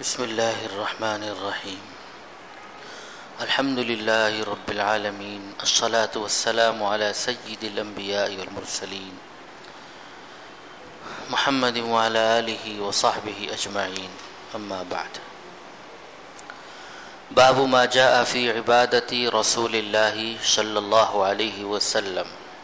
بسم الله الرحمن الرحيم الحمد لله رب العالمين الصلاة والسلام على سيد الأنبياء والمرسلين محمد وعلى آله وصحبه أجمعين أما بعد باب ما جاء في عبادة رسول الله صلى الله عليه وسلم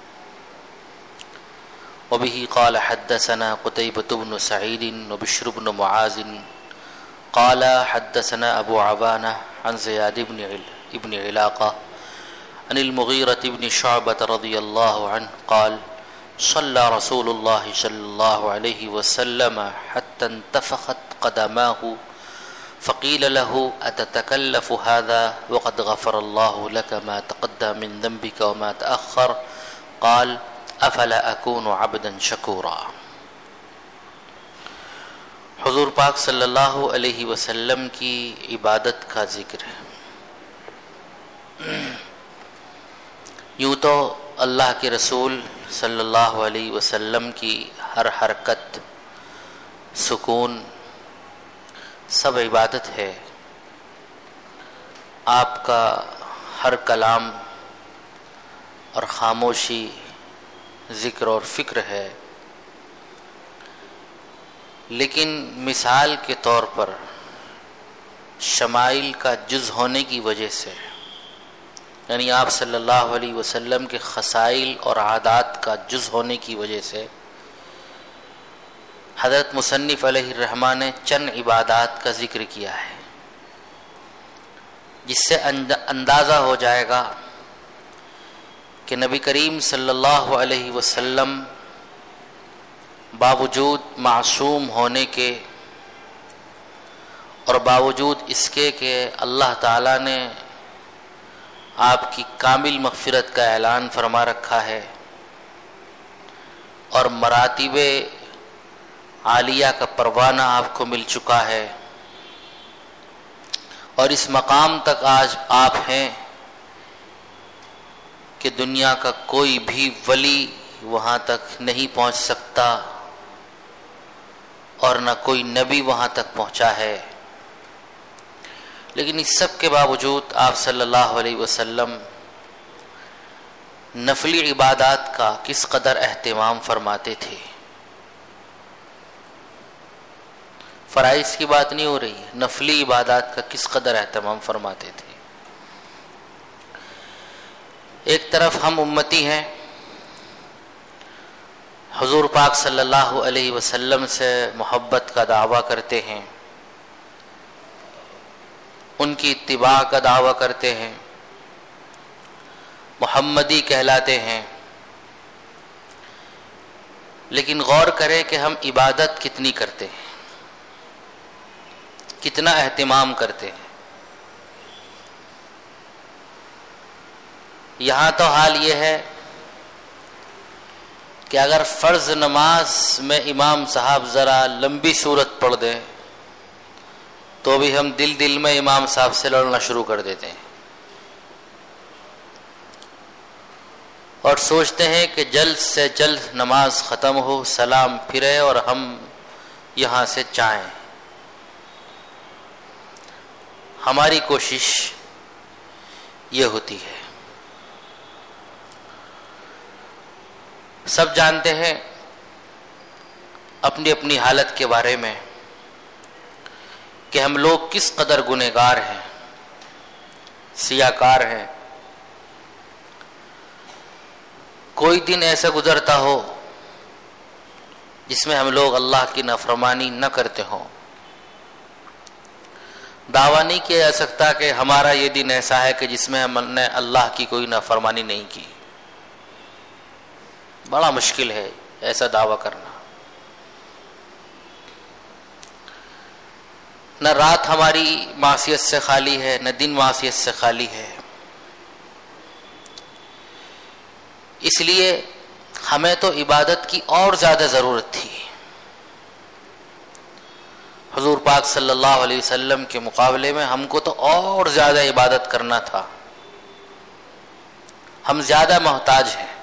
وبه قال حدثنا قتيبة بن سعيد وبشر بن معاذ قال حدثنا أبو عوانة عن زياد بن علاقة عن المغيرة بن شعبة رضي الله عنه قال صلى رسول الله صلى الله عليه وسلم حتى انتفخت قدماه فقيل له أتتكلف هذا وقد غفر الله لك ما تقدم من ذنبك وما تأخر قال افلا اکون عبدا شکورا۔ حضور پاک صلی اللہ علیہ وسلم کی عبادت کا ذکر ہے۔ یوں تو اللہ کے رسول صلی اللہ علیہ وسلم کی ہر حرکت، سکون، سب عبادت ہے۔ آپ کا ہر کلام اور خاموشی ذکر اور فکر ہے، لیکن مثال کے طور پر شمائل کا جز ہونے کی وجہ سے، یعنی آپ صلی اللہ علیہ وسلم کے خصائل اور عادات کا جز ہونے کی وجہ سے حضرت مصنف علیہ الرحمہ نے چند عبادات کا ذکر کیا ہے، جس سے اندازہ ہو جائے گا کہ نبی کریم صلی اللہ علیہ وسلم باوجود معصوم ہونے کے اور باوجود اس کے کہ اللہ تعالیٰ نے آپ کی کامل مغفرت کا اعلان فرما رکھا ہے اور مراتب عالیہ کا پروانہ آپ کو مل چکا ہے، اور اس مقام تک آج آپ ہیں کہ دنیا کا کوئی بھی ولی وہاں تک نہیں پہنچ سکتا اور نہ کوئی نبی وہاں تک پہنچا ہے، لیکن اس سب کے باوجود آپ صلی اللہ علیہ وسلم نفلی عبادات کا کس قدر اہتمام فرماتے تھے۔ فرائض کی بات نہیں ہو رہی ہے، نفلی عبادات کا کس قدر اہتمام فرماتے تھے۔ ایک طرف ہم امتی ہیں، حضور پاک صلی اللہ علیہ وسلم سے محبت کا دعویٰ کرتے ہیں، ان کی اتباع کا دعویٰ کرتے ہیں، محمدی کہلاتے ہیں، لیکن غور کریں کہ ہم عبادت کتنی کرتے ہیں، کتنا اہتمام کرتے ہیں۔ یہاں تو حال یہ ہے کہ اگر فرض نماز میں امام صاحب ذرا لمبی صورت پڑھ دیں تو بھی ہم دل میں امام صاحب سے لڑنا شروع کر دیتے ہیں اور سوچتے ہیں کہ جلد سے جلد نماز ختم ہو، سلام پھرے اور ہم یہاں سے جائیں۔ ہماری کوشش یہ ہوتی ہے۔ سب جانتے ہیں اپنی اپنی حالت کے بارے میں کہ ہم لوگ کس قدر گنہگار ہیں، سیاکار ہیں۔ کوئی دن ایسا گزرتا ہو جس میں ہم لوگ اللہ کی نافرمانی نہ کرتے ہوں۔ دعویٰ نہیں کیا جا سکتا کہ ہمارا یہ دن ایسا ہے کہ جس میں ہم نے اللہ کی کوئی نافرمانی نہیں کی۔ بڑا مشکل ہے ایسا دعویٰ کرنا۔ نہ رات ہماری معصیت سے خالی ہے، نہ دن معصیت سے خالی ہے۔ اس لیے ہمیں تو عبادت کی اور زیادہ ضرورت تھی۔ حضور پاک صلی اللہ علیہ وسلم کے مقابلے میں ہم کو تو اور زیادہ عبادت کرنا تھا، ہم زیادہ محتاج ہیں۔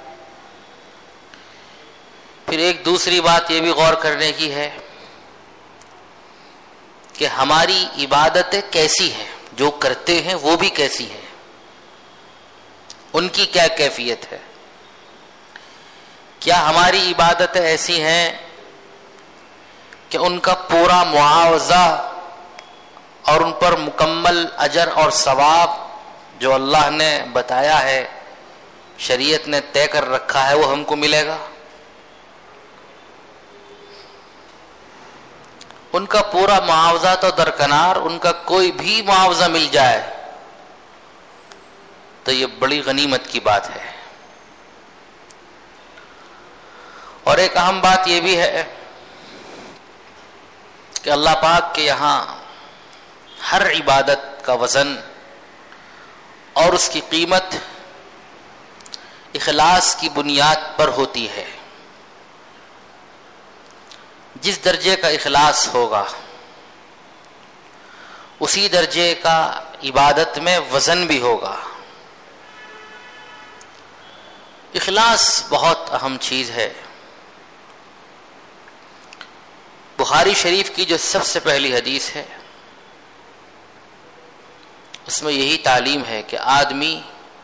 پھر ایک دوسری بات یہ بھی غور کرنے کی ہے کہ ہماری عبادتیں کیسی ہیں، جو کرتے ہیں وہ بھی کیسی ہیں، ان کی کیا کیفیت ہے. کیا ہماری عبادتیں ایسی ہیں کہ ان کا پورا معاوضہ اور ان پر مکمل اجر اور ثواب جو اللہ نے بتایا ہے، شریعت نے طے کر رکھا ہے، وہ ہم کو ملے گا؟ ان کا پورا معاوضہ تو درکنار، ان کا کوئی بھی معاوضہ مل جائے تو یہ بڑی غنیمت کی بات ہے. اور ایک اہم بات یہ بھی ہے کہ اللہ پاک کے یہاں ہر عبادت کا وزن اور اس کی قیمت اخلاص کی بنیاد پر ہوتی ہے. جس درجے کا اخلاص ہوگا اسی درجے کا عبادت میں وزن بھی ہوگا. اخلاص بہت اہم چیز ہے. بخاری شریف کی جو سب سے پہلی حدیث ہے اس میں یہی تعلیم ہے کہ آدمی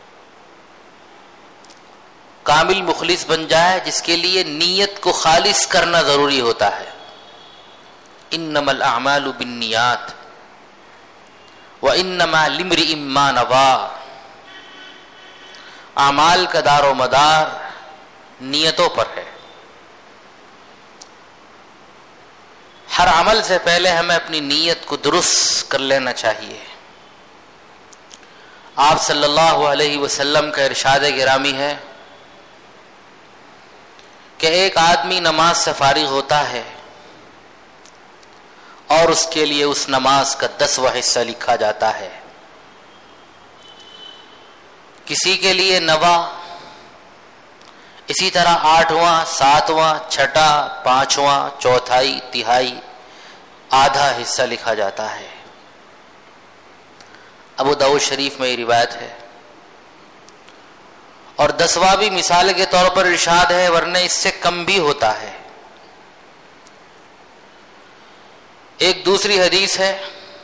کامل مخلص بن جائے، جس کے لیے نیت کو خالص کرنا ضروری ہوتا ہے. انما الاعمال بالنیات وانما لامرئ ما نوى. اعمال کا دار و مدار نیتوں پر ہے. ہر عمل سے پہلے ہمیں اپنی نیت کو درست کر لینا چاہیے. آپ صلی اللہ علیہ وسلم کا ارشاد گرامی ہے کہ ایک آدمی نماز سے فارغ ہوتا ہے اور اس کے لیے اس نماز کا 10واں حصہ لکھا جاتا ہے. کسی کے لیے 9، اسی طرح 8واں، 7واں، 6، 5واں، چوتھائی، تہائی، آدھا حصہ لکھا جاتا ہے. ابو داؤد شریف میں یہ روایت ہے. اور 10واں بھی مثال کے طور پر ارشاد ہے، ورنہ اس سے کم بھی ہوتا ہے. ایک دوسری حدیث ہے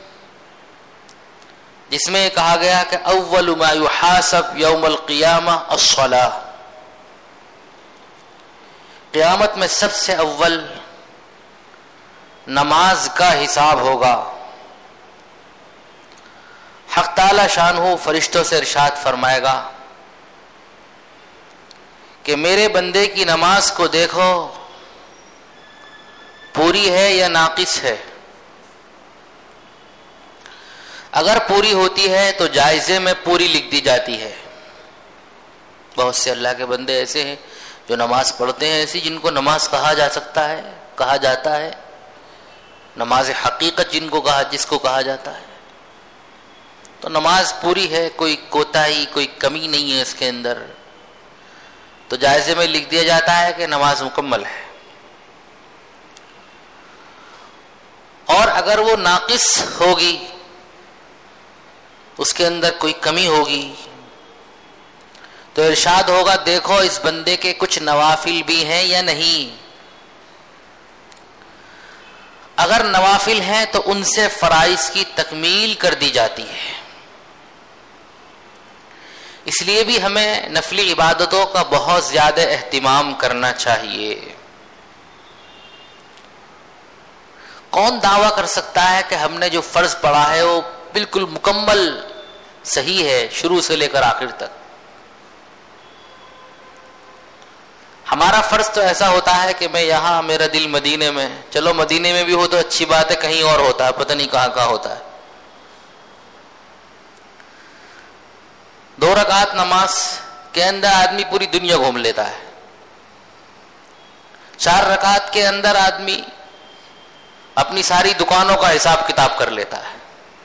جس میں کہا گیا کہ اول ما یحاسب یوم القیامہ الصلاۃ. قیامت میں سب سے اول نماز کا حساب ہوگا. حق تعالی شانہ فرشتوں سے ارشاد فرمائے گا کہ میرے بندے کی نماز کو دیکھو، پوری ہے یا ناقص ہے. اگر پوری ہوتی ہے تو جائزے میں پوری لکھ دی جاتی ہے. بہت سے اللہ کے بندے ایسے ہیں جو نماز پڑھتے ہیں ایسی جن کو نماز کہا جا سکتا ہے، کہا جاتا ہے، نماز حقیقت جس کو کہا جاتا ہے. تو نماز پوری ہے، کوئی کوتاہی، کوئی کمی نہیں ہے اس کے اندر، تو جائزے میں لکھ دیا جاتا ہے کہ نماز مکمل ہے. اور اگر وہ ناقص ہوگی، اس کے اندر کوئی کمی ہوگی، تو ارشاد ہوگا دیکھو اس بندے کے کچھ نوافل بھی ہیں یا نہیں. اگر نوافل ہیں تو ان سے فرائض کی تکمیل کر دی جاتی ہے. اس لیے بھی ہمیں نفلی عبادتوں کا بہت زیادہ اہتمام کرنا چاہیے. کون دعویٰ کر سکتا ہے کہ ہم نے جو فرض پڑھا ہے وہ بالکل مکمل صحیح ہے شروع سے لے کر آخر تک؟ ہمارا فرض تو ایسا ہوتا ہے کہ میں یہاں، میرا دل مدینے میں، چلو مدینے میں بھی ہو تو اچھی بات ہے، کہیں اور ہوتا ہے، پتہ نہیں کہاں کہاں ہوتا ہے. 2 رکعت نماز کے اندر آدمی پوری دنیا گھوم لیتا ہے. 4 رکعت کے اندر آدمی اپنی ساری دکانوں کا حساب کتاب کر لیتا ہے.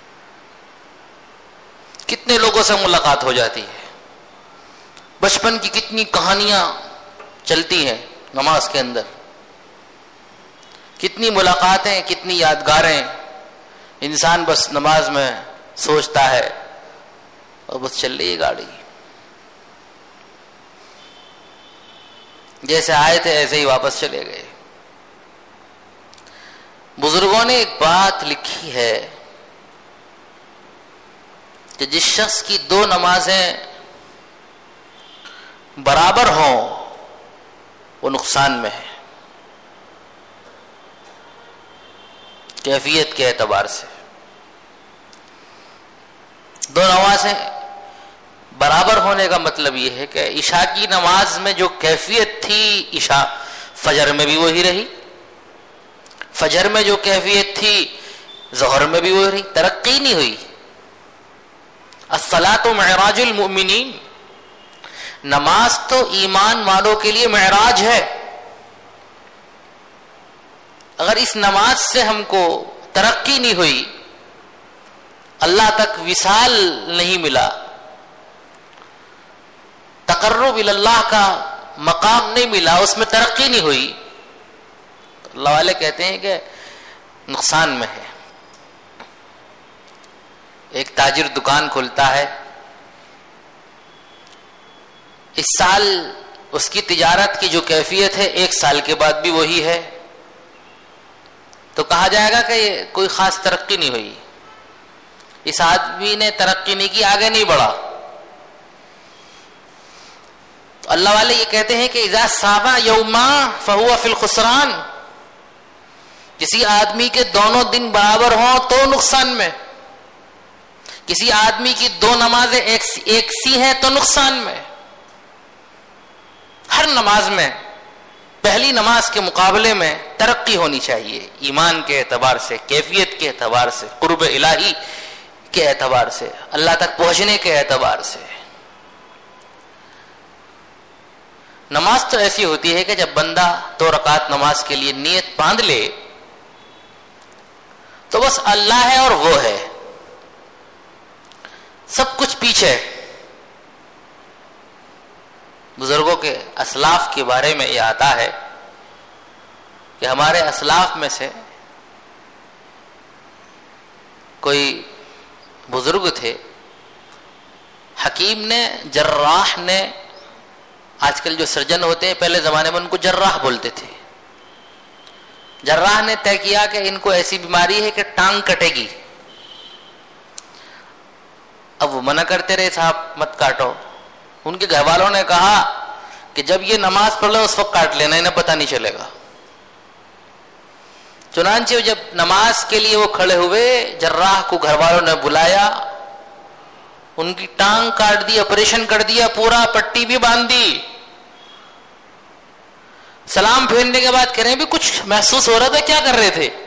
کتنے لوگوں سے ملاقات ہو جاتی ہے، بچپن کی کتنی کہانیاں چلتی ہیں نماز کے اندر، کتنی ملاقاتیں، کتنی یادگاریں. انسان بس نماز میں سوچتا ہے اور بس چل رہی ہے گاڑی، جیسے آئے تھے ایسے ہی واپس چلے گئے. بزرگوں نے ایک بات لکھی ہے کہ جس شخص کی 2 نمازیں برابر ہوں وہ نقصان میں ہے، کیفیت کے اعتبار سے۔ 2 نمازیں برابر ہونے کا مطلب یہ ہے کہ عشاء کی نماز میں جو کیفیت تھی عشاء فجر میں بھی وہی رہی، فجر میں جو کیفیت تھی ظہر میں بھی وہی رہی، ترقی نہیں ہوئی۔ الصلاۃ معراج المؤمنین، نماز تو ایمان والوں کے لیے معراج ہے۔ اگر اس نماز سے ہم کو ترقی نہیں ہوئی، اللہ تک وصال نہیں ملا، تقرب اللہ کا مقام نہیں ملا، اس میں ترقی نہیں ہوئی، تو اللہ والے کہتے ہیں کہ نقصان میں ہے۔ ایک تاجر دکان کھولتا ہے، اس سال اس کی تجارت کی جو کیفیت ہے 1 سال کے بعد بھی وہی ہے، تو کہا جائے گا کہ یہ کوئی خاص ترقی نہیں ہوئی، اس آدمی نے ترقی نہیں کی، آگے نہیں بڑھا۔ تو اللہ والے یہ کہتے ہیں کہ اذا ساوا یوما فہو فی الخسران، کسی آدمی کے دونوں دن برابر ہوں تو نقصان میں، کسی آدمی کی 2 نمازیں ایک سی ہیں تو نقصان میں۔ ہر نماز میں پہلی نماز کے مقابلے میں ترقی ہونی چاہیے، ایمان کے اعتبار سے، کیفیت کے اعتبار سے، قرب الہی کے اعتبار سے، اللہ تک پہنچنے کے اعتبار سے۔ نماز تو ایسی ہوتی ہے کہ جب بندہ 2 رکعت نماز کے لیے نیت باندھ لے تو بس اللہ ہے اور وہ ہے، سب کچھ پیچھے۔ بزرگوں کے اسلاف کے بارے میں یہ آتا ہے کہ ہمارے اسلاف میں سے کوئی بزرگ تھے، حکیم نے، جراح نے، آج کل جو سرجن ہوتے ہیں پہلے زمانے میں ان کو جراح بولتے تھے، جراح نے طے کیا کہ ان کو ایسی بیماری ہے کہ ٹانگ کٹے گی۔ اب وہ منع کرتے رہے، صاحب مت کاٹو۔ ان کے گھر والوں نے کہا کہ جب یہ نماز پڑھ لو اس وقت کاٹ لینا، انہیں پتہ نہیں چلے گا۔ چنانچہ جب نماز کے لیے وہ کھڑے ہوئے، جراح کو گھر والوں نے بلایا، ان کی ٹانگ کاٹ دی، آپریشن کر دیا پورا، پٹی بھی باندھ دی۔ سلام پھیرنے کے بعد کہہ رہے ہیں بھی کچھ محسوس ہو رہا تھا، کیا کر رہے تھے؟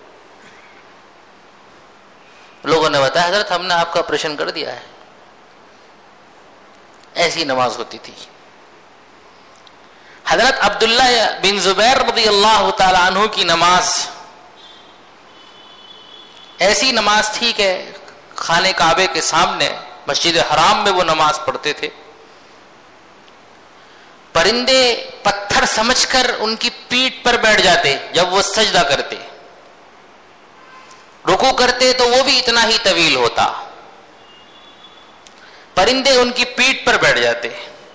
لوگوں نے بتایا حضرت ہم نے آپ کا آپریشن کر دیا ہے۔ ایسی نماز ہوتی تھی۔ حضرت عبداللہ بن زبیر رضی اللہ تعالی عنہ کی نماز ایسی نماز تھی کہ خانہ کعبے کے سامنے مسجد حرام میں وہ نماز پڑھتے تھے، پرندے پتھر سمجھ کر ان کی پیٹھ پر بیٹھ جاتے جب وہ سجدہ کرتے، رکوع کرتے تو وہ بھی اتنا ہی طویل ہوتا، پرندے ان کی پیٹھ پر بیٹھ جاتے۔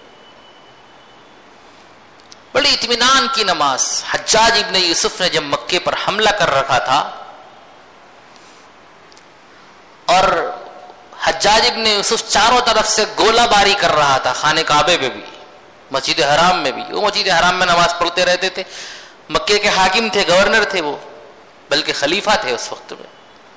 بڑی اطمینان کی نماز۔ حجاج ابن یوسف نے جب مکے پر حملہ کر رکھا تھا اور حجاج ابن یوسف چاروں طرف سے گولہ باری کر رہا تھا، خانہ کعبے میں بھی، مسجد حرام میں بھی، وہ مسجد حرام میں نماز پڑھتے رہتے تھے، مکے کے حاکم تھے، گورنر تھے وہ، بلکہ خلیفہ تھے اس وقت میں،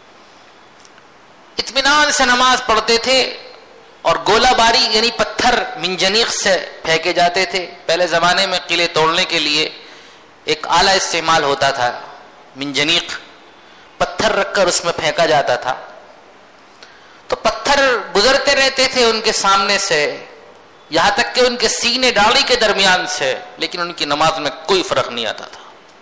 اطمینان سے نماز پڑھتے تھے، اور گولہ باری یعنی پتھر منجنیق سے پھینکے جاتے تھے۔ پہلے زمانے میں قلعے توڑنے کے لیے ایک آلہ استعمال ہوتا تھا، منجنیق، پتھر رکھ کر اس میں پھینکا جاتا تھا، تو پتھر گزرتے رہتے تھے ان کے سامنے سے، یہاں تک کہ ان کے سینے ڈاڑھی کے درمیان سے، لیکن ان کی نماز میں کوئی فرق نہیں آتا تھا۔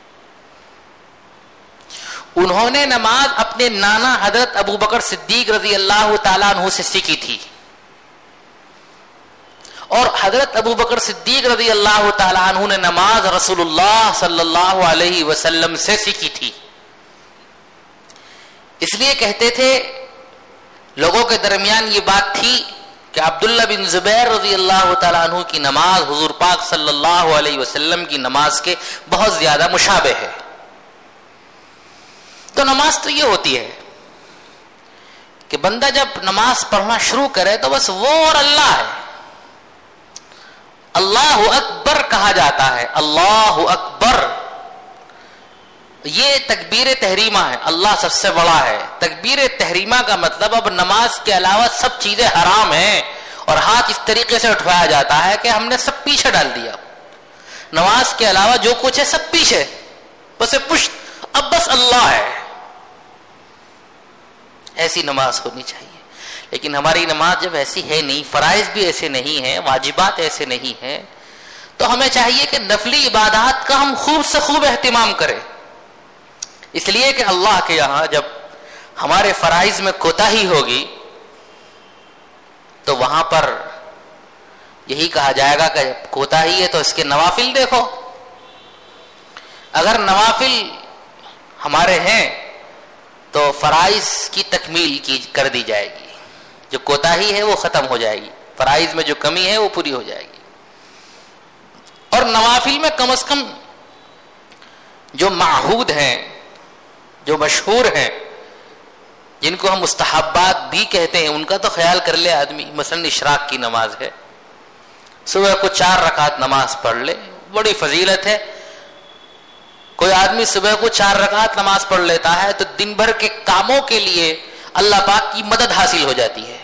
انہوں نے نماز اپنے نانا حضرت ابو بکر صدیق رضی اللہ تعالیٰ عنہ سے سیکھی تھی، اور حضرت ابو بکر صدیق رضی اللہ تعالیٰ عنہ نے نماز رسول اللہ صلی اللہ علیہ وسلم سے سیکھی تھی۔ اس لیے کہتے تھے، لوگوں کے درمیان یہ بات تھی کہ عبداللہ بن زبیر رضی اللہ تعالیٰ عنہ کی نماز حضور پاک صلی اللہ علیہ وسلم کی نماز کے بہت زیادہ مشابہ ہے۔ تو نماز تو یہ ہوتی ہے کہ بندہ جب نماز پڑھنا شروع کرے تو بس وہ اور اللہ ہے. اللہ اکبر کہا جاتا ہے, اللہ اکبر, یہ تکبیر تحریمہ ہے, اللہ سب سے بڑا ہے. تکبیر تحریمہ کا مطلب اب نماز کے علاوہ سب چیزیں حرام ہیں, اور ہاتھ اس طریقے سے اٹھوایا جاتا ہے کہ ہم نے سب پیچھے ڈال دیا. نماز کے علاوہ جو کچھ ہے سب پیچھے, بس پشت, اب بس اللہ ہے. ایسی نماز ہونی چاہیے. لیکن ہماری نماز جب ایسی ہے نہیں, فرائض بھی ایسے نہیں ہیں, واجبات ایسے نہیں ہیں, تو ہمیں چاہیے کہ نفلی عبادات کا ہم خوب سے خوب اہتمام کریں. اس لیے کہ اللہ کے یہاں جب ہمارے فرائض میں کوتاہی ہوگی تو وہاں پر یہی کہا جائے گا کہ کوتاہی ہے تو اس کے نوافل دیکھو. اگر نوافل ہمارے ہیں تو فرائض کی تکمیل کر دی جائے گی, جو کوتاہی ہے وہ ختم ہو جائے گی, فرائض میں جو کمی ہے وہ پوری ہو جائے گی. اور نوافل میں کم از کم جو معہود ہیں, جو مشہور ہیں, جن کو ہم مستحبات بھی کہتے ہیں, ان کا تو خیال کر لے آدمی. مثلا اشراق کی نماز ہے, صبح کو 4 رکعت نماز پڑھ لے, بڑی فضیلت ہے. کوئی آدمی صبح کو 4 رکعت نماز پڑھ لیتا ہے تو دن بھر کے کاموں کے لیے اللہ پاک کی مدد حاصل ہو جاتی ہے.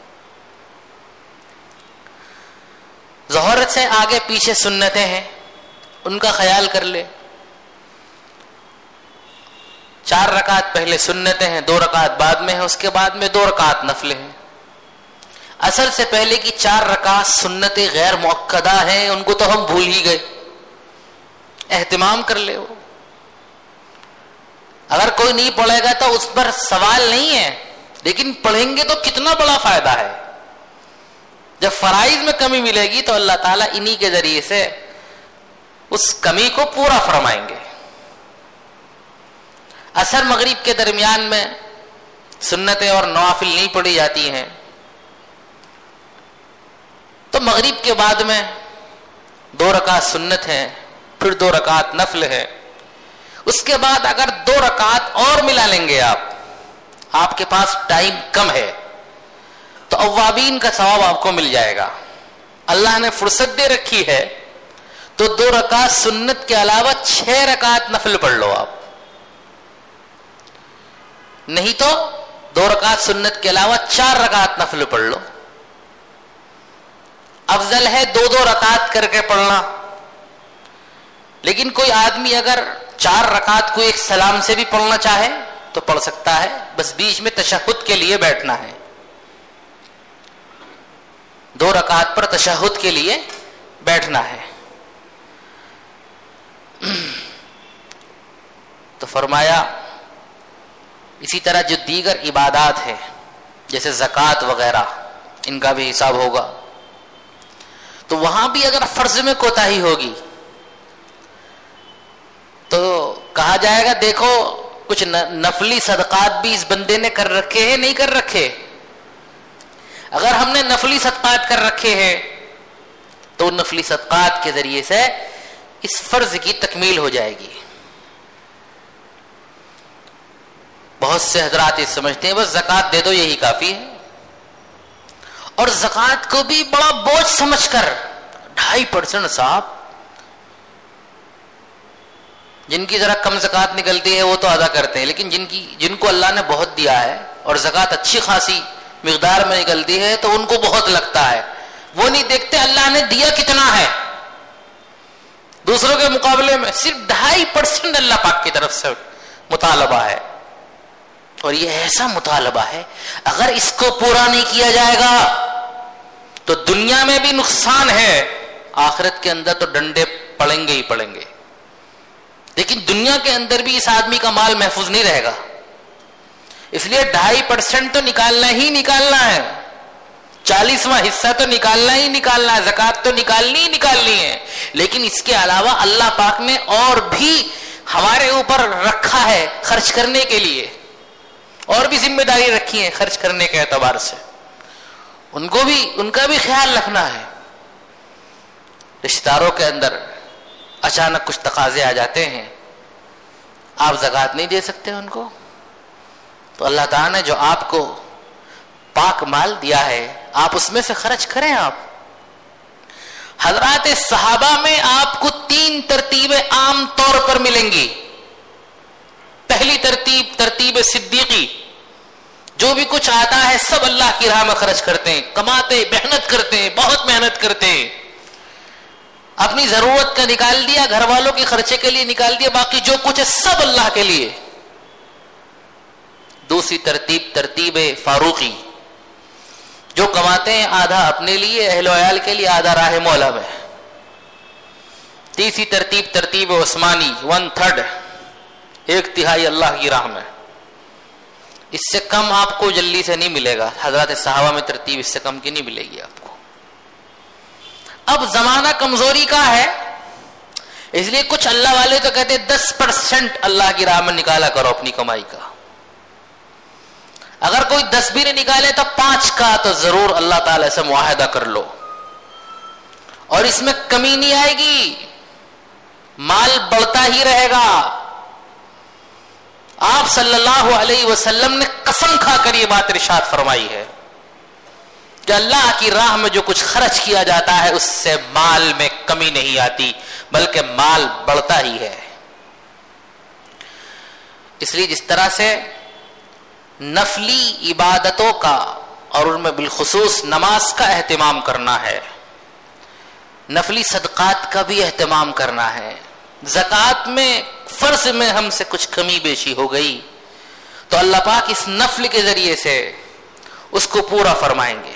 ظہر سے آگے پیچھے سنتیں ہیں, ان کا خیال کر لے. 4 رکعت پہلے سنتیں ہیں, 2 رکعت بعد میں ہیں, اس کے بعد میں 2 رکعت نفل ہیں. اصل سے پہلے کی 4 رکعت سنتیں غیر مؤکدہ ہیں, ان کو تو ہم بھول ہی گئے. اہتمام کر لے. وہ اگر کوئی نہیں پڑھے گا تو اس پر سوال نہیں ہے, لیکن پڑھیں گے تو کتنا بڑا فائدہ ہے. جب فرائض میں کمی ملے گی تو اللہ تعالیٰ انہی کے ذریعے سے اس کمی کو پورا فرمائیں گے. عصر مغرب کے درمیان میں سنتیں اور نوافل نہیں پڑھی جاتی ہیں, تو مغرب کے بعد میں 2 رکعت سنت ہیں, پھر 2 رکعت نفل ہے. اس کے بعد اگر 2 رکعت اور ملا لیں گے آپ کے پاس ٹائم کم ہے, تو اوابین کا ثواب آپ کو مل جائے گا. اللہ نے فرصت دے رکھی ہے تو 2 رکعت سنت کے علاوہ 6 رکعت نفل پڑھ لو آپ. نہیں تو 2 رکعت سنت کے علاوہ 4 رکعت نفل پڑھ لو. افضل ہے 2 رکعت کر کے پڑھنا. لیکن کوئی آدمی اگر 4 رکعت کو ایک سلام سے بھی پڑھنا چاہے تو پڑھ سکتا ہے, بس بیچ میں تشہد کے لیے بیٹھنا ہے. 2 رکعت پر تشہد کے لیے بیٹھنا ہے. تو فرمایا اسی طرح جو دیگر عبادات ہیں جیسے زکوٰۃ وغیرہ, ان کا بھی حساب ہوگا. تو وہاں بھی اگر فرض میں کوتاہی ہوگی تو کہا جائے گا دیکھو کچھ نفلی صدقات بھی اس بندے نے کر رکھے ہیں, نہیں کر رکھے. اگر ہم نے نفلی صدقات کر رکھے ہیں تو نفلی صدقات کے ذریعے سے اس فرض کی تکمیل ہو جائے گی. بہت سے حضرات یہ سمجھتے ہیں بس زکوٰۃ دے دو یہی کافی ہے, اور زکوٰۃ کو بھی بڑا بوجھ سمجھ کر 2.5% صاحب, جن کی ذرا کم زکوٰۃ نکلتی ہے وہ تو ادا کرتے ہیں, لیکن جن کو اللہ نے بہت دیا ہے اور زکوٰۃ اچھی خاصی مقدار میں نکلتی ہے تو ان کو بہت لگتا ہے. وہ نہیں دیکھتے اللہ نے دیا کتنا ہے, دوسروں کے مقابلے میں صرف 2.5% اللہ پاک کی طرف سے مطالبہ ہے. اور یہ ایسا مطالبہ ہے اگر اس کو پورا نہیں کیا جائے گا تو دنیا میں بھی نقصان ہے, آخرت کے اندر تو ڈنڈے پڑیں گے ہی پڑیں گے. لیکن دنیا کے اندر بھی اس آدمی کا مال محفوظ نہیں رہے گا. اس لیے 2.5% تو نکالنا ہی نکالنا ہے, 40واں حصہ تو نکالنا ہی نکالنا ہے, زکوٰۃ تو نکالنی ہی نکالنی ہے. لیکن اس کے علاوہ اللہ پاک نے اور بھی ہمارے اوپر رکھا ہے خرچ کرنے کے لیے, اور بھی ذمہ داری رکھی ہے خرچ کرنے کے اعتبار سے, ان کا بھی خیال رکھنا ہے. رشتہ داروں کے اندر اچانک کچھ تقاضے آ جاتے ہیں, آپ زکوٰۃ نہیں دے سکتے ان کو, تو اللہ تعالیٰ نے جو آپ کو پاک مال دیا ہے آپ اس میں سے خرچ کریں. آپ حضرات صحابہ میں آپ کو 3 ترتیبیں عام طور پر ملیں گی. پہلی ترتیب صدیقی، جو بھی کچھ آتا ہے سب اللہ کی راہ میں خرچ کرتے ہیں، کماتے، محنت کرتے ہیں، بہت محنت کرتے ہیں. اپنی ضرورت کا نکال دیا، گھر والوں کے خرچے کے لیے نکال دیا، باقی جو کچھ ہے سب اللہ کے لیے. دوسری ترتیب فاروقی، جو کماتے ہیں آدھا اپنے لیے، اہل و عیال کے لیے، آدھا راہ مولا میں. تیسری ترتیب عثمانی، 1/3، 1/3 اللہ کی راہ میں. اس سے کم آپ کو جلدی سے نہیں ملے گا. حضرات صحابہ میں ترتیب اس سے کم کی نہیں ملے گی آپ کو. اب زمانہ کمزوری کا ہے، اس لیے کچھ اللہ والے تو کہتے ہیں 10% اللہ کی راہ میں نکالا کرو اپنی کمائی کا. اگر کوئی 10 بھی نہیں نکالے تو 5 کا تو ضرور اللہ تعالی سے معاہدہ کر لو، اور اس میں کمی نہیں آئے گی، مال بڑھتا ہی رہے گا. آپ صلی اللہ علیہ وسلم نے قسم کھا کر یہ بات ارشاد فرمائی ہے کہ اللہ کی راہ میں جو کچھ خرچ کیا جاتا ہے اس سے مال میں کمی نہیں آتی، بلکہ مال بڑھتا ہی ہے. اس لیے جس طرح سے نفلی عبادتوں کا اور ان میں بالخصوص نماز کا اہتمام کرنا ہے، نفلی صدقات کا بھی اہتمام کرنا ہے. زکوٰۃ میں فرض میں ہم سے کچھ کمی بیشی ہو گئی تو اللہ پاک اس نفل کے ذریعے سے اس کو پورا فرمائیں گے.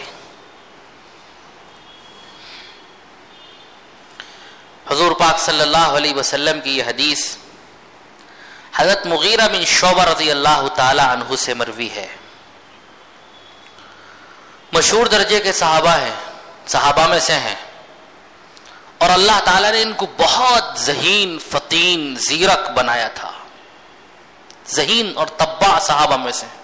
حضور پاک صلی اللہ علیہ وسلم کی یہ حدیث حضرت مغیرہ بن شعبہ رضی اللہ تعالی عنہ سے مروی ہے. مشہور درجے کے صحابہ ہیں، صحابہ میں سے ہیں، اور اللہ تعالیٰ نے ان کو بہت ذہین، فطین، زیرک بنایا تھا. ذہین اور طباع صحابہ میں سے.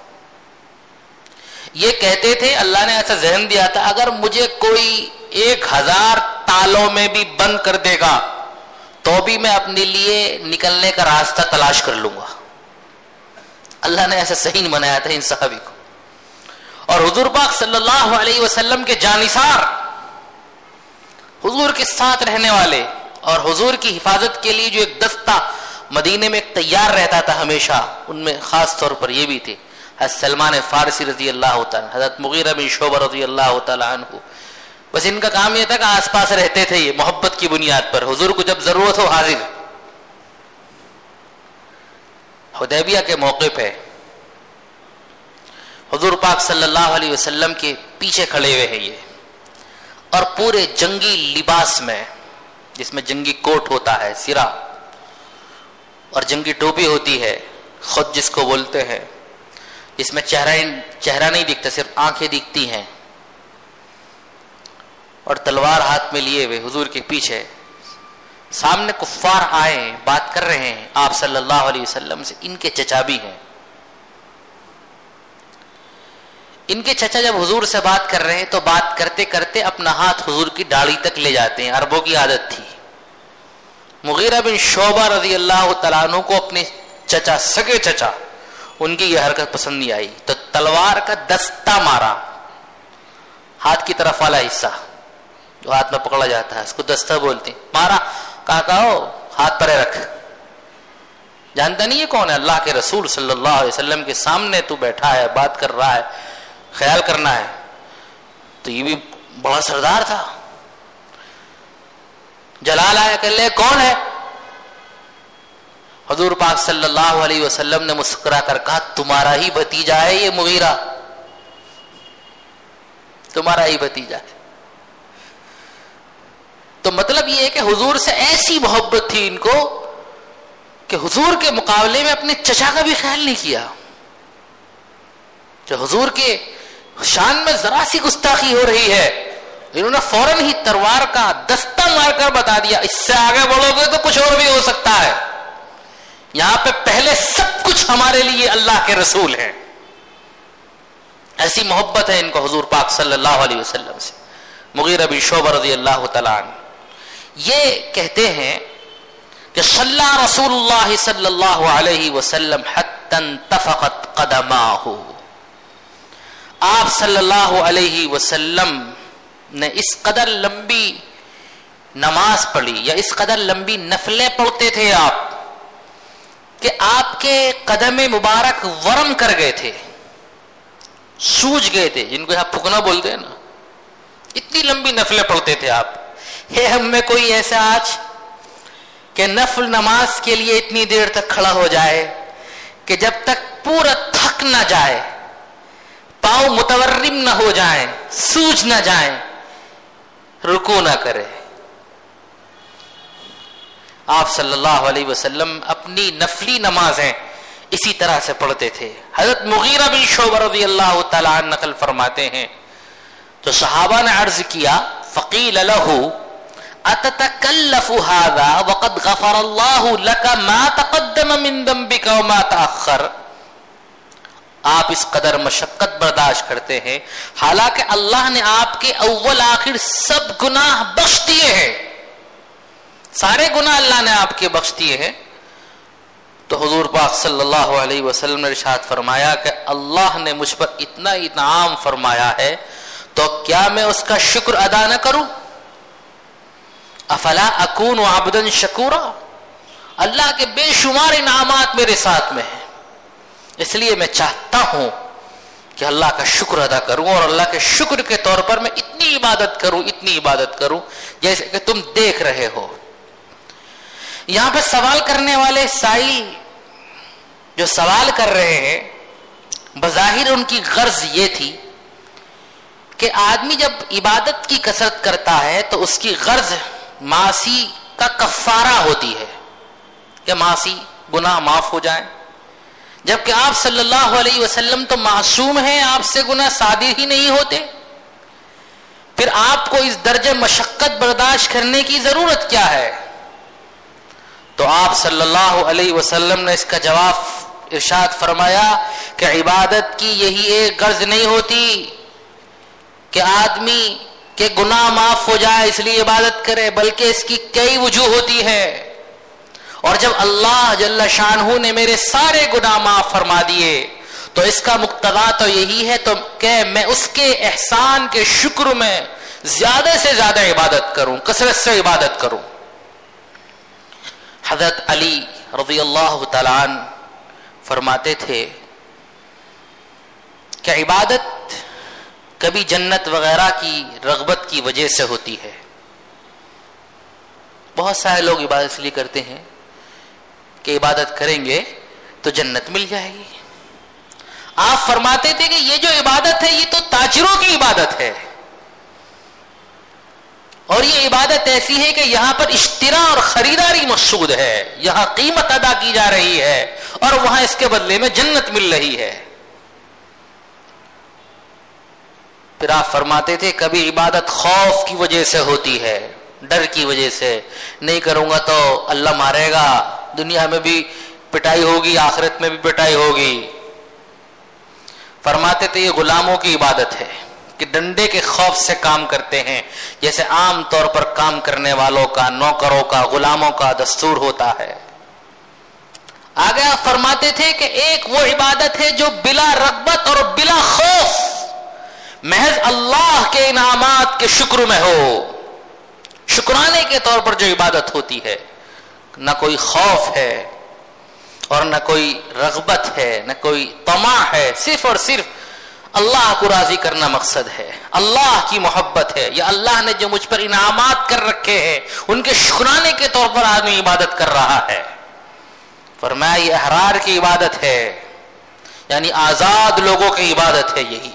یہ کہتے تھے اللہ نے ایسا ذہن دیا تھا اگر مجھے کوئی 1000 تالوں میں بھی بند کر دے گا تو بھی میں اپنے لیے نکلنے کا راستہ تلاش کر لوں گا. اللہ نے ایسا ذہین بنایا تھا ان صحابی کو. اور حضور پاک صلی اللہ علیہ وسلم کے جانثار، حضور کے ساتھ رہنے والے اور حضور کی حفاظت کے لیے جو ایک دستہ مدینے میں ایک تیار رہتا تھا ہمیشہ، ان میں خاص طور پر یہ بھی تھے حضرت سلمان فارسی رضی اللہ تعالیٰ، حضرت مغیرہ بن شعبہ رضی اللہ تعالیٰ عنہ. بس ان کا کام یہ تھا کہ آس پاس رہتے تھے، یہ محبت کی بنیاد پر، حضور کو جب ضرورت ہو حاضر. حدیبیہ کے موقع پہ حضور پاک صلی اللہ علیہ وسلم کے پیچھے کھڑے ہوئے ہیں یہ، اور پورے جنگی لباس میں، جس میں جنگی کوٹ ہوتا ہے، سرا، اور جنگی ٹوپی ہوتی ہے، خود جس کو بولتے ہیں، جس میں چہرہ نہیں دکھتا، صرف آنکھیں دکھتی ہیں، اور تلوار ہاتھ میں لیے ہوئے حضور کے پیچھے. سامنے کفار آئے، بات کر رہے ہیں آپ صلی اللہ علیہ وسلم سے. ان کے چچا بھی ہیں. ان کے چچا جب حضور سے بات کر رہے ہیں تو بات کرتے کرتے اپنا ہاتھ حضور کی داڑھی تک لے جاتے ہیں. عربوں کی عادت تھی. مغیرہ بن شعبہ رضی اللہ تعالیٰ عنہ کو اپنے چچا، سگے چچا، ان کی یہ حرکت پسند نہیں آئی تو تلوار کا دستہ مارا. ہاتھ کی طرف والا حصہ جو ہاتھ میں پکڑا جاتا ہے اس کو دستہ بولتے ہیں. مارا، کہو ہاتھ پرے رکھ. جانتا نہیں ہے کون ہے؟ اللہ کے رسول صلی اللہ علیہ وسلم کے سامنے تو بیٹھا ہے، بات کر رہا ہے، خیال کرنا ہے. تو یہ بھی بڑا سردار تھا. جلال آیا کہ لے کون ہے؟ حضور پاک صلی اللہ علیہ وسلم نے مسکرا کر کہا تمہارا ہی بھتیجا ہے یہ مغیرہ، تمہارا ہی بھتیجا ہے. تو مطلب یہ ہے کہ حضور سے ایسی محبت تھی ان کو کہ حضور کے مقابلے میں اپنے چچا کا بھی خیال نہیں کیا. جو حضور کے شان میں ذرا سی گستاخی ہو رہی ہے انہوں نے فوراً ہی تلوار کا دستہ مار کر بتا دیا اس سے آگے بڑھو گے تو کچھ اور بھی ہو سکتا ہے. یہاں پہ پہلے سب کچھ ہمارے لیے اللہ کے رسول ہیں. ایسی محبت ہے ان کو حضور پاک صلی اللہ علیہ وسلم سے. مغیرہ بن شعبہ رضی اللہ تعالیٰ عنہ یہ کہتے ہیں کہ صلی رسول اللہ صلی اللہ علیہ وسلم حتی حتى انتفخت قدماه. آپ صلی اللہ علیہ وسلم نے اس قدر لمبی نماز پڑھی یا اس قدر لمبی نفلیں پڑھتے تھے آپ کہ آپ کے قدم مبارک ورم کر گئے تھے, سوج گئے تھے, جن کو یہاں پھکنا بولتے ہیں نا. اتنی لمبی نفلیں پڑھتے تھے آپ. ہے ہم میں کوئی ایسا آج کہ نفل نماز کے لیے اتنی دیر تک کھڑا ہو جائے کہ جب تک پورا تھک نہ جائے, پاؤں متورم نہ ہو جائیں, سوج نہ جائیں, رکوع نہ کرے. آپ صلی اللہ علیہ وسلم اپنی نفلی نمازیں اسی طرح سے پڑھتے تھے. حضرت مغیرہ بن شعبہ رضی اللہ تعالیٰ عنہ نقل فرماتے ہیں تو صحابہ نے عرض کیا فقیل له اتتکلف هذا وقد غفر الله لك ما تقدم من ذنبك وما تأخر. آپ اس قدر مشقت برداشت کرتے ہیں حالانکہ اللہ نے آپ کے اول آخر سب گناہ بخش دیے ہیں, سارے گناہ اللہ نے آپ کے بخش دیے ہیں. تو حضور پاک صلی اللہ علیہ وسلم نے ارشاد فرمایا کہ اللہ نے مجھ پر اتنا انعام فرمایا ہے تو کیا میں اس کا شکر ادا نہ کروں؟ افلا اکون عبدا شکورا. اللہ کے بے شمار انعامات میرے ساتھ میں ہیں, اس لیے میں چاہتا ہوں کہ اللہ کا شکر ادا کروں اور اللہ کے شکر کے طور پر میں اتنی عبادت کروں جیسے کہ تم دیکھ رہے ہو. یہاں پہ سوال کرنے والے سائل جو سوال کر رہے ہیں بظاہر ان کی غرض یہ تھی کہ آدمی جب عبادت کی کثرت کرتا ہے تو اس کی غرض معاصی کا کفارہ ہوتی ہے کہ معاصی گناہ معاف ہو جائیں, جبکہ آپ صلی اللہ علیہ وسلم تو معصوم ہیں, آپ سے گناہ صادر ہی نہیں ہوتے. پھر آپ کو اس درجے مشقت برداشت کرنے کی ضرورت کیا ہے؟ تو آپ صلی اللہ علیہ وسلم نے اس کا جواب ارشاد فرمایا کہ عبادت کی یہی ایک غرض نہیں ہوتی کہ آدمی کے گناہ معاف ہو جائے اس لیے عبادت کرے, بلکہ اس کی کئی وجوہ ہوتی ہے. اور جب اللہ جل شانہ نے میرے سارے گناہ معاف فرما دیے تو اس کا مقتضا تو یہی ہے تو کہ میں اس کے احسان کے شکر میں زیادہ سے زیادہ عبادت کروں, کثرت سے عبادت کروں. حضرت علی رضی اللہ تعالیٰ عنہ فرماتے تھے کہ عبادت کبھی جنت وغیرہ کی رغبت کی وجہ سے ہوتی ہے. بہت سارے لوگ عبادت اس لیے کرتے ہیں کہ عبادت کریں گے تو جنت مل جائے گی. آپ فرماتے تھے کہ یہ جو عبادت ہے یہ تو تاجروں کی عبادت ہے, اور یہ عبادت ایسی ہے کہ یہاں پر اشتراء اور خریداری مقصود ہے, یہاں قیمت ادا کی جا رہی ہے اور وہاں اس کے بدلے میں جنت مل رہی ہے. پھر آپ فرماتے تھے کبھی عبادت خوف کی وجہ سے ہوتی ہے, ڈر کی وجہ سے, نہیں کروں گا تو اللہ مارے گا, دنیا میں بھی پٹائی ہوگی آخرت میں بھی پٹائی ہوگی. فرماتے تھے یہ غلاموں کی عبادت ہے کہ ڈنڈے کے خوف سے کام کرتے ہیں جیسے عام طور پر کام کرنے والوں کا, نوکروں کا, غلاموں کا دستور ہوتا ہے. آگے آپ فرماتے تھے کہ ایک وہ عبادت ہے جو بلا رغبت اور بلا خوف محض اللہ کے انعامات کے شکر میں ہو, شکرانے کے طور پر جو عبادت ہوتی ہے, نہ کوئی خوف ہے اور نہ کوئی رغبت ہے, نہ کوئی طمع ہے, صرف اور صرف اللہ کو راضی کرنا مقصد ہے, اللہ کی محبت ہے, یا اللہ نے جو مجھ پر انعامات کر رکھے ہیں ان کے شکرانے کے طور پر آدمی عبادت کر رہا ہے. فرمایا یہ احرار کی عبادت ہے, یعنی آزاد لوگوں کی عبادت ہے. یہی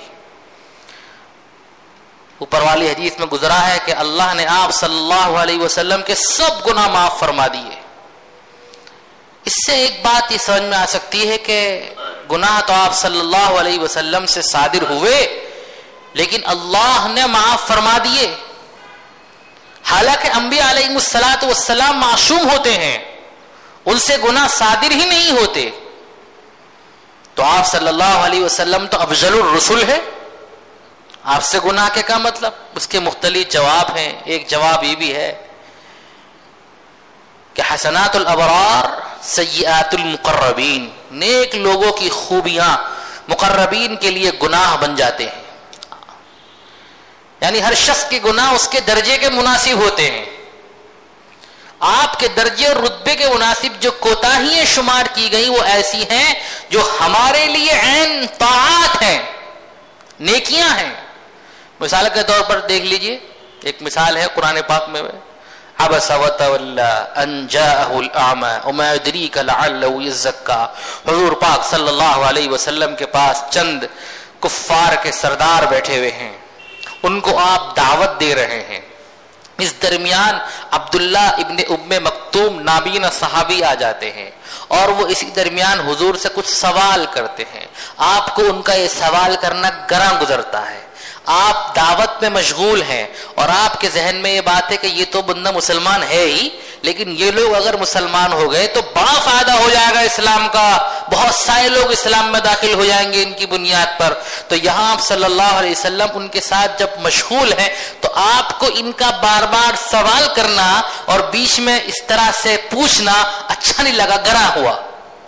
اوپر والی حدیث میں گزرا ہے کہ اللہ نے آپ صلی اللہ علیہ وسلم کے سب گناہ معاف فرما دیے. اس سے ایک بات یہ سمجھ میں آ سکتی ہے کہ گناہ تو آپ صلی اللہ علیہ وسلم سے صادر ہوئے لیکن اللہ نے معاف فرما دیے. حالانکہ انبیاء علیہ الصلوۃ والسلام معصوم ہوتے ہیں, ان سے گناہ صادر ہی نہیں ہوتے. تو آپ صلی اللہ علیہ وسلم تو افضل الرسل ہے, آپ سے گناہ کے کیا مطلب؟ اس کے مختلف جواب ہیں. ایک جواب یہ بھی ہے کہ حسنات الابرار سیئات المقربین، نیک لوگوں کی خوبیاں مقربین کے لیے گناہ بن جاتے ہیں، یعنی ہر شخص کے گناہ اس کے درجے کے مناسب ہوتے ہیں۔ آپ کے درجے اور رتبے کے مناسب جو کوتاہیاں شمار کی گئی وہ ایسی ہیں جو ہمارے لیے عین طاعات ہیں، نیکیاں ہیں۔ مثال کے طور پر دیکھ لیجئے، ایک مثال ہے قرآن پاک میں، عبس وتولى ان جاءه الاعمى وما يدريك لعله يزكى۔ حضور پاک صلی اللہ علیہ وسلم کے پاس چند کفار کے سردار بیٹھے ہوئے ہیں، ان کو آپ دعوت دے رہے ہیں۔ اس درمیان عبداللہ ابن ام مکتوم نابینا صحابی آ جاتے ہیں اور وہ اسی درمیان حضور سے کچھ سوال کرتے ہیں۔ آپ کو ان کا یہ سوال کرنا گراں گزرتا ہے، آپ دعوت میں مشغول ہیں اور آپ کے ذہن میں یہ بات ہے کہ یہ تو بندہ مسلمان ہے ہی، لیکن یہ لوگ اگر مسلمان ہو گئے تو بڑا فائدہ ہو جائے گا اسلام کا، بہت سارے لوگ اسلام میں داخل ہو جائیں گے ان کی بنیاد پر۔ تو یہاں آپ صلی اللہ علیہ وسلم ان کے ساتھ جب مشغول ہیں تو آپ کو ان کا بار بار سوال کرنا اور بیچ میں اس طرح سے پوچھنا اچھا نہیں لگا، گراں ہوا۔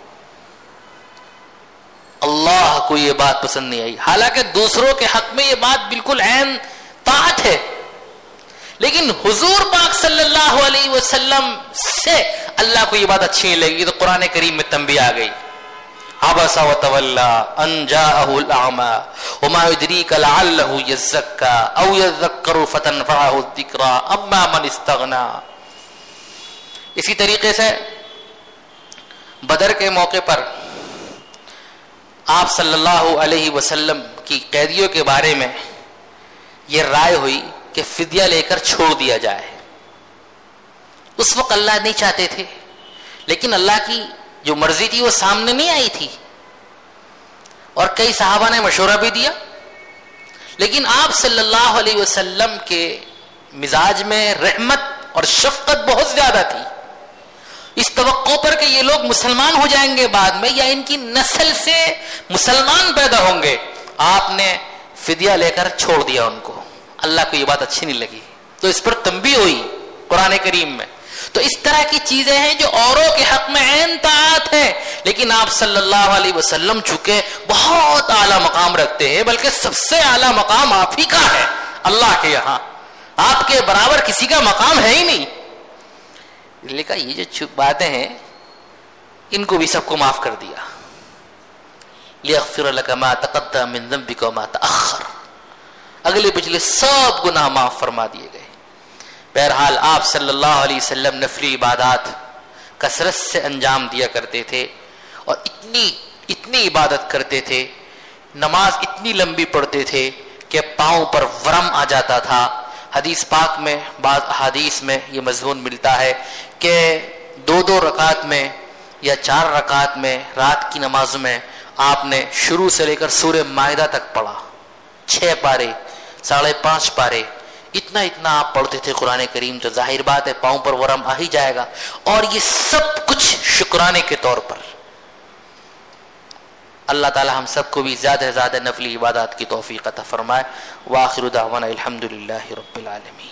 اللہ کو یہ بات پسند نہیں آئی، حالانکہ دوسروں کے حق میں یہ بات بالکل عین طاعت ہے، لیکن حضور پاک صلی اللہ علیہ وسلم سے اللہ کو یہ بات اچھی نہیں لگی، تو قرآن کریم میں تنبیہ آ گئی، عبس وتولى ان جاءه الاعمى وما يدريك لعله يزكى او يذكر فتنفعه الذكرى اما من استغنى۔ اسی طریقے سے بدر کے موقع پر آپ صلی اللہ علیہ وسلم کی قیدیوں کے بارے میں یہ رائے ہوئی کہ فدیہ لے کر چھوڑ دیا جائے۔ اس وقت اللہ نہیں چاہتے تھے، لیکن اللہ کی جو مرضی تھی وہ سامنے نہیں آئی تھی، اور کئی صحابہ نے مشورہ بھی دیا، لیکن آپ صلی اللہ علیہ وسلم کے مزاج میں رحمت اور شفقت بہت زیادہ تھی، اس توقع پر کہ یہ لوگ مسلمان ہو جائیں گے بعد میں، یا ان کی نسل سے مسلمان پیدا ہوں گے، آپ نے فدیہ لے کر چھوڑ دیا ان کو۔ اللہ کو یہ بات اچھی نہیں لگی، تو اس پر تنبیہ ہوئی قرآن کریم میں۔ تو اس طرح کی چیزیں ہیں جو اوروں کے حق میں عین طاعت ہے، لیکن آپ صلی اللہ علیہ وسلم چونکہ بہت اعلیٰ مقام رکھتے ہیں، بلکہ سب سے اعلیٰ مقام آپ ہی کا ہے اللہ کے یہاں، آپ کے برابر کسی کا مقام ہے ہی نہیں۔ لکھا یہ جو باتیں ہیں ان کو بھی سب کو معاف کر دیا، لِيَغْفِرَ لَكَ مَا تَقَدَّمَ مِن ذَنبِكَ وَمَا تَأَخَّرَ، اگلے پچھلے سب گناہ معاف فرما دیے گئے۔ بہرحال آپ صلی اللہ علیہ وسلم نفلی عبادات کثرت سے انجام دیا کرتے تھے، اور اتنی عبادت کرتے تھے، نماز اتنی لمبی پڑھتے تھے کہ پاؤں پر ورم آ جاتا تھا۔ حدیث پاک میں بعض احادیث میں یہ مضمون ملتا ہے کہ 2 رکعت میں یا 4 رکعت میں رات کی نماز میں آپ نے شروع سے لے کر سورہ مائدہ تک پڑھا، 6 پارے 5.5 پارے، اتنا آپ پڑھتے تھے قرآن کریم۔ تو ظاہر بات ہے پاؤں پر ورم آ ہی جائے گا، اور یہ سب کچھ شکرانے کے طور پر۔ اللہ تعالی ہم سب کو بھی زیادہ سے زیادہ نفلی عبادات کی توفیق عطا فرمائے۔ وآخر دعوانا الحمدللہ رب العالمین،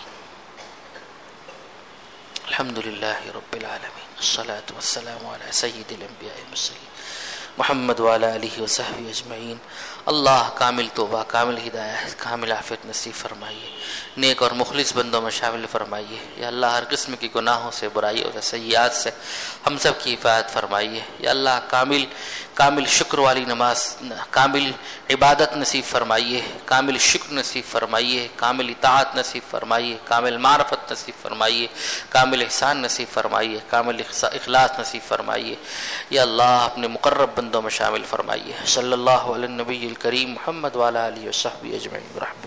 الحمدللہ رب العالمین، الصلاة والسلام علی سید الانبیاء والمرسلین محمد وعلی آلہ وصحبہ اجمعین۔ اللہ کامل توبہ، کامل ہدایت، کامل عافیت نصیب فرمائیے، نیک اور مخلص بندوں میں شامل فرمائیے۔ یا اللہ ہر قسم کی گناہوں سے، برائیوں سے، سیئات سے ہم سب کی حفاظت فرمائیے۔ یا اللہ کامل شکر والی نماز، کامل عبادت نصیب فرمائیے، کامل شکر نصیب فرمائیے، کامل اطاعت نصیب فرمائیے، کامل معرفت نصیب فرمائیے، کامل احسان نصیب فرمائیے، کامل اخلاص نصیب فرمائیے۔ یا اللہ اپنے مقرب بندوں میں شامل فرمائیے۔ صلی اللہ علی النبی الکریم محمد وعلی آلہ وصحبہ اجمعین برحمتہ۔